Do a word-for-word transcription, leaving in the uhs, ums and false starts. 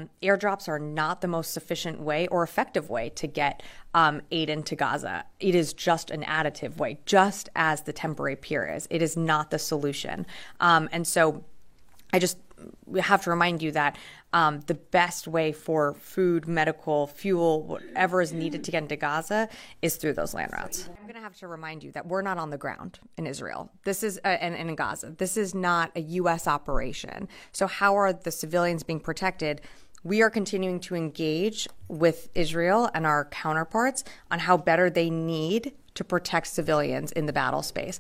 um, airdrops are not the most sufficient way or effective way to get um, aid into Gaza. It is just an additive way, just as the temporary pier is. It is not the solution. Um, and so I just we have to remind you that um, the best way for food, medical, fuel, whatever is needed to get into Gaza is through those land routes. I'm going to have to remind you that we're not on the ground in Israel. This is uh, and, and in Gaza. This is not a U S operation. So how are the civilians being protected? We are continuing to engage with Israel and our counterparts on how better they need to protect civilians in the battle space.